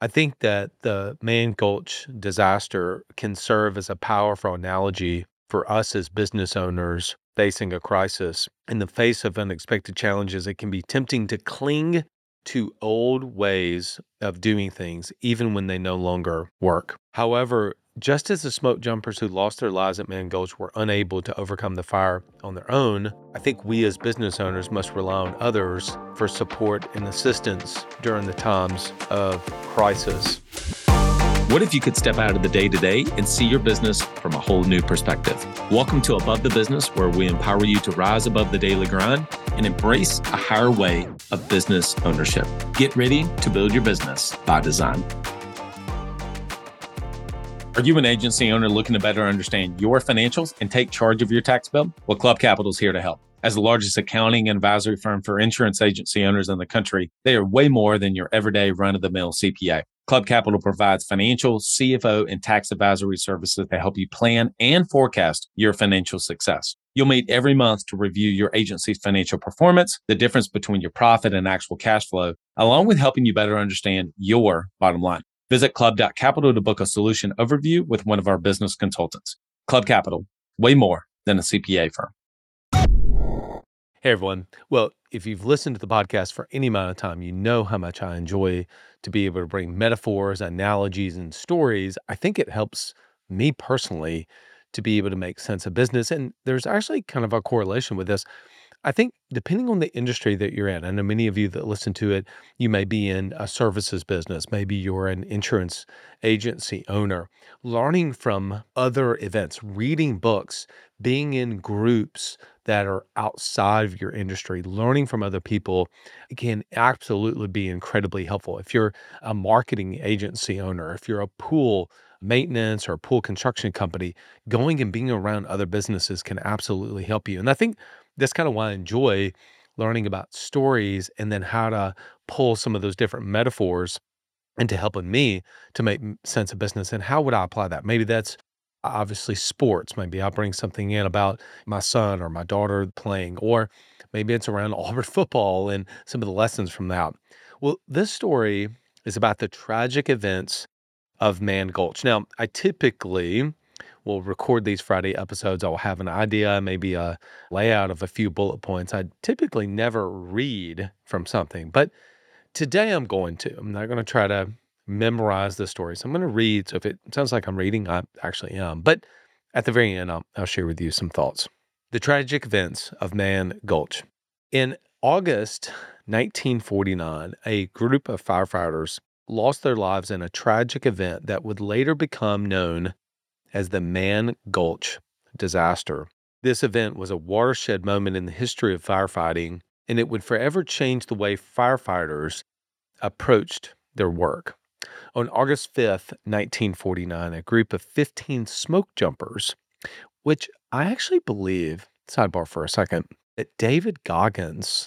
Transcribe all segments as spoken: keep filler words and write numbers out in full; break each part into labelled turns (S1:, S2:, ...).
S1: I think that the Mann Gulch disaster can serve as a powerful analogy for us as business owners facing a crisis. In the face of unexpected challenges, it can be tempting to cling to old ways of doing things, even when they no longer work. However, just as the smoke jumpers who lost their lives at Mann Gulch were unable to overcome the fire on their own, I think we as business owners must rely on others for support and assistance during the times of crisis.
S2: What if you could step out of the day-to-day and see your business from a whole new perspective? Welcome to Above the Business, where we empower you to rise above the daily grind and embrace a higher way of business ownership. Get ready to build your business by design. Are you an agency owner looking to better understand your financials and take charge of your tax bill? Well, Club Capital is here to help. As the largest accounting and advisory firm for insurance agency owners in the country, they are way more than your everyday run-of-the-mill C P A. Club Capital provides financial, C F O, and tax advisory services to help you plan and forecast your financial success. You'll meet every month to review your agency's financial performance, the difference between your profit and actual cash flow, along with helping you better understand your bottom line. Visit club dot capital to book a solution overview with one of our business consultants. Club Capital, way more than a C P A firm.
S1: Hey, everyone. Well, if you've listened to the podcast for any amount of time, you know how much I enjoy to be able to bring metaphors, analogies, and stories. I think it helps me personally to be able to make sense of business. And there's actually kind of a correlation with this. I think depending on the industry that you're in, I know many of you that listen to it, you may be in a services business, maybe you're an insurance agency owner, learning from other events, reading books, being in groups that are outside of your industry, learning from other people can absolutely be incredibly helpful. If you're a marketing agency owner, if you're a pool maintenance or pool construction company, going and being around other businesses can absolutely help you. And I think that's kind of why I enjoy learning about stories and then how to pull some of those different metaphors into helping me to make m- sense of business. And how would I apply that? Maybe that's obviously sports. Maybe I'll bring something in about my son or my daughter playing, or maybe it's around Auburn football and some of the lessons from that. Well, this story is about the tragic events of Mann Gulch. Now, I typically will record these Friday episodes. I'll have an idea, maybe a layout of a few bullet points. I typically never read from something, but today I'm going to. I'm not going to try to memorize the story. So I'm going to read. So if it sounds like I'm reading, I actually am. But at the very end, I'll, I'll share with you some thoughts. The tragic events of Mann Gulch. In August nineteen forty-nine, a group of firefighters lost their lives in a tragic event that would later become known as the Mann Gulch disaster. This event was a watershed moment in the history of firefighting, and it would forever change the way firefighters approached their work. On August fifth, nineteen forty-nine, a group of fifteen smoke jumpers, which I actually believe, sidebar for a second, that David Goggins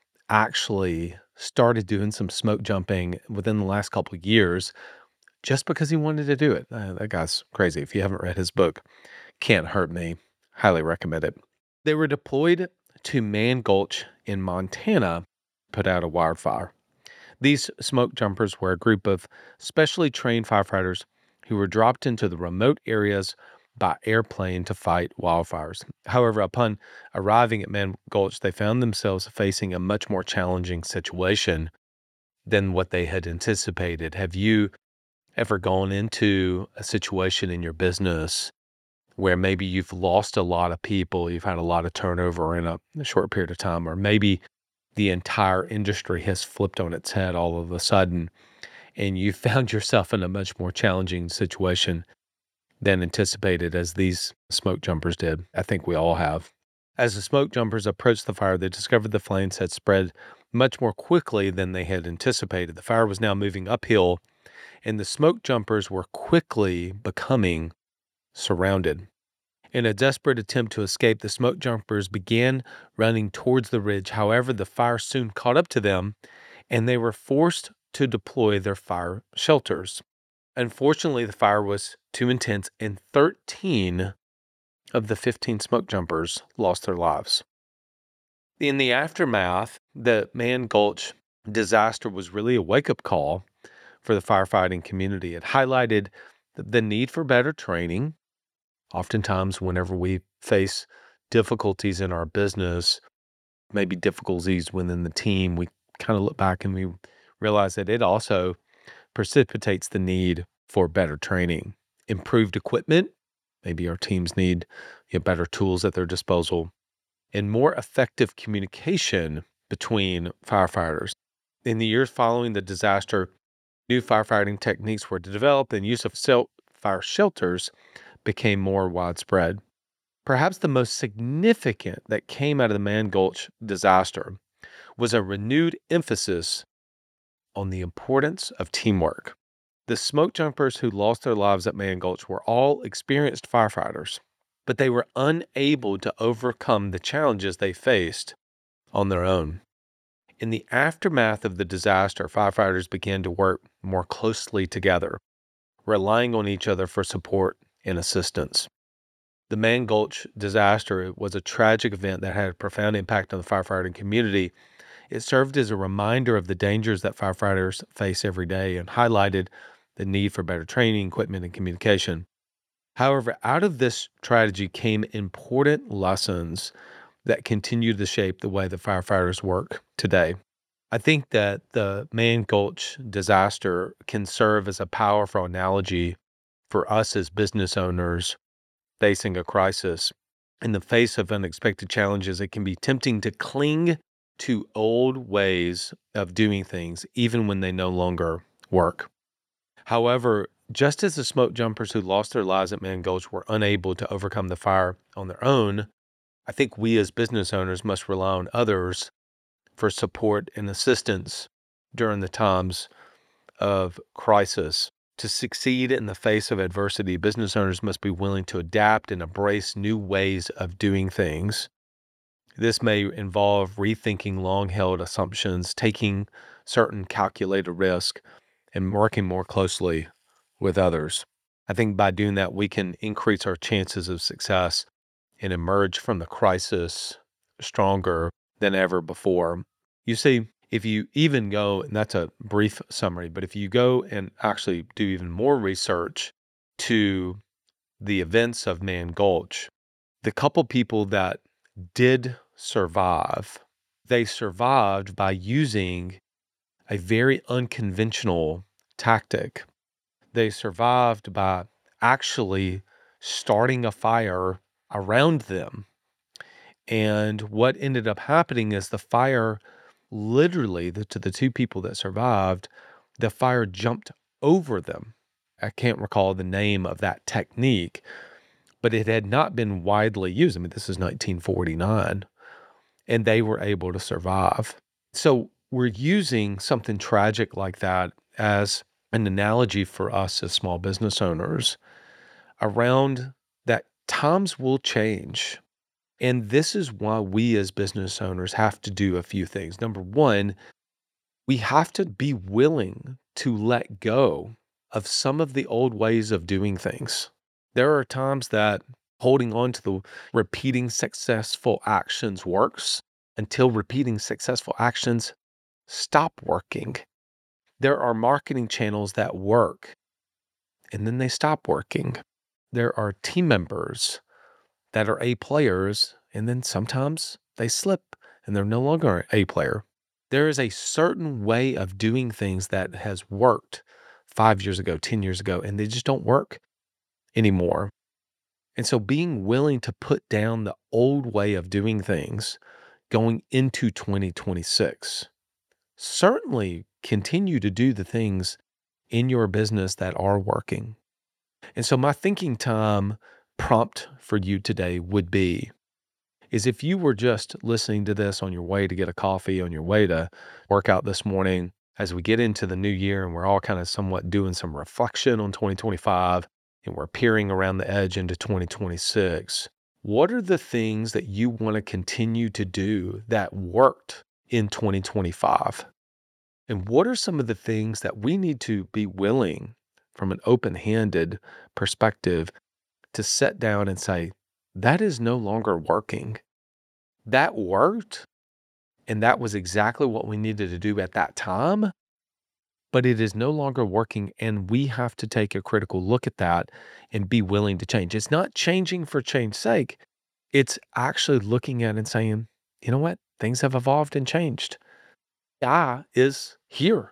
S1: actually started doing some smoke jumping within the last couple of years just because he wanted to do it. Uh, that guy's crazy. If you haven't read his book, Can't Hurt Me, highly recommend it. They were deployed to Mann Gulch in Montana, put out a wildfire. These smoke jumpers were a group of specially trained firefighters who were dropped into the remote areas by airplane to fight wildfires. However, upon arriving at Mann Gulch, they found themselves facing a much more challenging situation than what they had anticipated. Have you ever gone into a situation in your business where maybe you've lost a lot of people, you've had a lot of turnover in a, a short period of time, or maybe the entire industry has flipped on its head all of a sudden, and you found yourself in a much more challenging situation than anticipated, as these smoke jumpers did? I think we all have. As the smoke jumpers approached the fire, they discovered the flames had spread much more quickly than they had anticipated. The fire was now moving uphill, and the smoke jumpers were quickly becoming surrounded. In a desperate attempt to escape, the smoke jumpers began running towards the ridge. However, the fire soon caught up to them, and they were forced to deploy their fire shelters. Unfortunately, the fire was too intense, and thirteen of the fifteen smoke jumpers lost their lives. In the aftermath, the Mann Gulch disaster was really a wake-up call for the firefighting community. It highlighted the, the need for better training. Oftentimes, whenever we face difficulties in our business, maybe difficulties within the team, we kind of look back and we realize that it also precipitates the need for better training, improved equipment. Maybe our teams need you know, better tools at their disposal, and more effective communication between firefighters. In the years following the disaster, new firefighting techniques were developed and use of self fire shelters became more widespread. Perhaps the most significant that came out of the Mann Gulch disaster was a renewed emphasis on the importance of teamwork. The smoke jumpers who lost their lives at Mann Gulch were all experienced firefighters, but they were unable to overcome the challenges they faced on their own. In the aftermath of the disaster, firefighters began to work more closely together, relying on each other for support and assistance. The Mann Gulch disaster was a tragic event that had a profound impact on the firefighting community. It served as a reminder of the dangers that firefighters face every day and highlighted the need for better training, equipment, and communication. However, out of this tragedy came important lessons that continue to shape the way that firefighters work today. I think that the Mann Gulch disaster can serve as a powerful analogy for us as business owners facing a crisis. In the face of unexpected challenges, it can be tempting to cling to old ways of doing things, even when they no longer work. However, just as the smoke jumpers who lost their lives at Mann Gulch were unable to overcome the fire on their own, I think we as business owners must rely on others for support and assistance during the times of crisis. To succeed in the face of adversity, business owners must be willing to adapt and embrace new ways of doing things. This may involve rethinking long-held assumptions, taking certain calculated risk, and working more closely with others. I think by doing that, we can increase our chances of success and emerge from the crisis stronger than ever before. You see, if you even go, and that's a brief summary, but if you go and actually do even more research to the events of Mann Gulch, the couple people that did survive, they survived by using a very unconventional tactic. They survived by actually starting a fire around them. And what ended up happening is the fire literally, the, to the two people that survived, the fire jumped over them. I can't recall the name of that technique, but it had not been widely used. I mean, this is nineteen forty-nine, and they were able to survive. So we're using something tragic like that as an analogy for us as small business owners around that times will change. And this is why we as business owners have to do a few things. Number one, we have to be willing to let go of some of the old ways of doing things. There are times that holding on to the repeating successful actions works until repeating successful actions stop working. There are marketing channels that work and then they stop working. There are team members that are A players, and then sometimes they slip and they're no longer an A player. There is a certain way of doing things that has worked five years ago, ten years ago, and they just don't work anymore. And so being willing to put down the old way of doing things going into twenty twenty-six, certainly continue to do the things in your business that are working. And so my thinking time prompt for you today would be, is if you were just listening to this on your way to get a coffee, on your way to work out this morning, as we get into the new year and we're all kind of somewhat doing some reflection on twenty twenty-five and we're peering around the edge into twenty twenty-six, what are the things that you want to continue to do that worked in twenty twenty-five? And what are some of the things that we need to be willing from an open-handed perspective to sit down and say, that is no longer working. That worked, and that was exactly what we needed to do at that time, but it is no longer working. And we have to take a critical look at that and be willing to change. It's not changing for change's sake. It's actually looking at it and saying, you know what? Things have evolved and changed. A I is here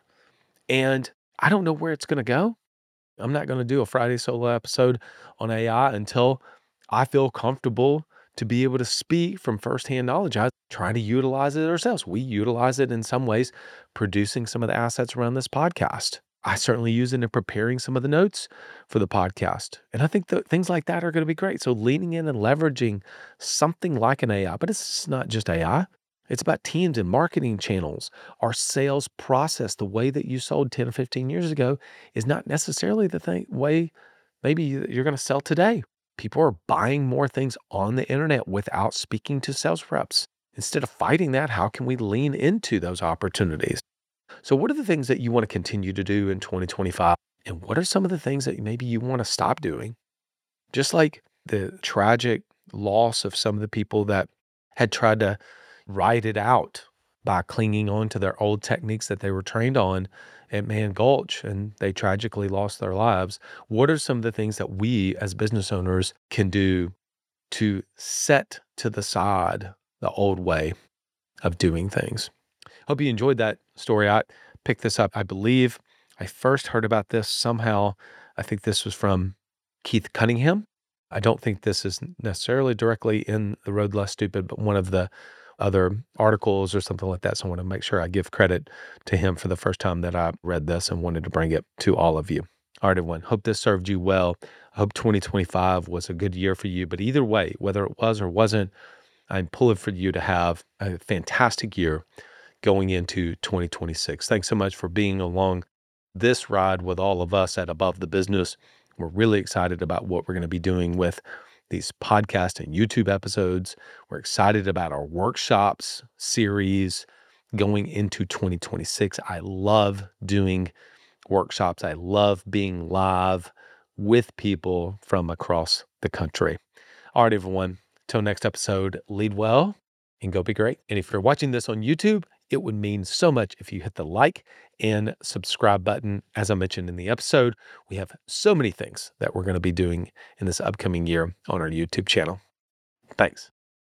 S1: and I don't know where it's going to go. I'm not going to do a Friday solo episode on A I until I feel comfortable to be able to speak from firsthand knowledge. I try to utilize it ourselves. We utilize it in some ways, producing some of the assets around this podcast. I certainly use it in preparing some of the notes for the podcast. And I think that things like that are going to be great. So leaning in and leveraging something like an A I, but it's not just A I. It's about teams and marketing channels. Our sales process, the way that you sold ten or fifteen years ago is not necessarily the thing, way maybe you're going to sell today. People are buying more things on the internet without speaking to sales reps. Instead of fighting that, how can we lean into those opportunities? So what are the things that you want to continue to do in twenty twenty-five? And what are some of the things that maybe you want to stop doing? Just like the tragic loss of some of the people that had tried to ride it out by clinging on to their old techniques that they were trained on at Mann Gulch, and they tragically lost their lives. What are some of the things that we as business owners can do to set to the side the old way of doing things? Hope you enjoyed that story. I picked this up, I believe I first heard about this somehow. I think this was from Keith Cunningham. I don't think this is necessarily directly in The Road Less Stupid, but one of the other articles or something like that. So I want to make sure I give credit to him for the first time that I read this and wanted to bring it to all of you. All right, everyone. Hope this served you well. I hope twenty twenty-five was a good year for you. But either way, whether it was or wasn't, I'm pulling for you to have a fantastic year going into twenty twenty-six. Thanks so much for being along this ride with all of us at Above the Business. We're really excited about what we're going to be doing with these podcast and YouTube episodes. We're excited about our workshops series going into twenty twenty-six. I love doing workshops. I love being live with people from across the country. All right, everyone. Till next episode, lead well and go be great. And if you're watching this on YouTube, it would mean so much if you hit the like and subscribe button. As I mentioned in the episode, we have so many things that we're going to be doing in this upcoming year on our YouTube channel. Thanks.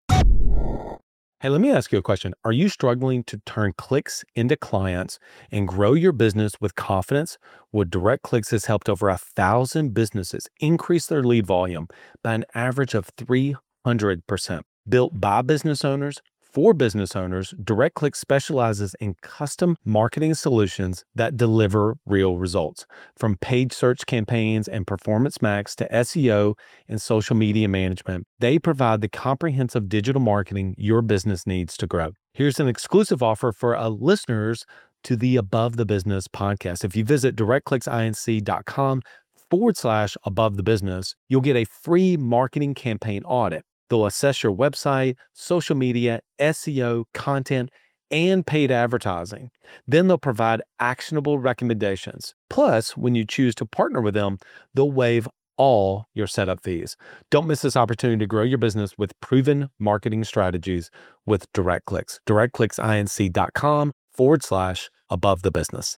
S1: Hey, let me ask you a question. Are you struggling to turn clicks into clients and grow your business with confidence? Well, DirectClicks has helped over a thousand businesses increase their lead volume by an average of three hundred percent. Built by business owners, for business owners, DirectClicks specializes in custom marketing solutions that deliver real results. From paid search campaigns and Performance Max to S E O and social media management, they provide the comprehensive digital marketing your business needs to grow. Here's an exclusive offer for our listeners to the Above the Business podcast. If you visit directclicksinc.com forward slash above the business, you'll get a free marketing campaign audit. They'll assess your website, social media, S E O, content, and paid advertising. Then they'll provide actionable recommendations. Plus, when you choose to partner with them, they'll waive all your setup fees. Don't miss this opportunity to grow your business with proven marketing strategies with DirectClicks. directclicksinc.com forward slash above the business.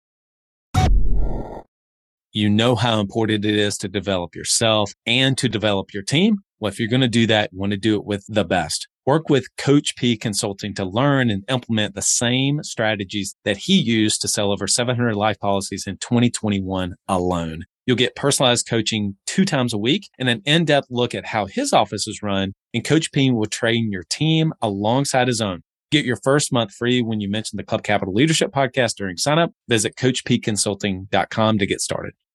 S2: You know how important it is to develop yourself and to develop your team. Well, if you're going to do that, you want to do it with the best. Work with Coach P Consulting to learn and implement the same strategies that he used to sell over seven hundred life policies in twenty twenty-one alone. You'll get personalized coaching two times a week and an in-depth look at how his office is run, and Coach P will train your team alongside his own. Get your first month free when you mention the Club Capital Leadership Podcast during sign up. Visit coach p consulting dot com to get started.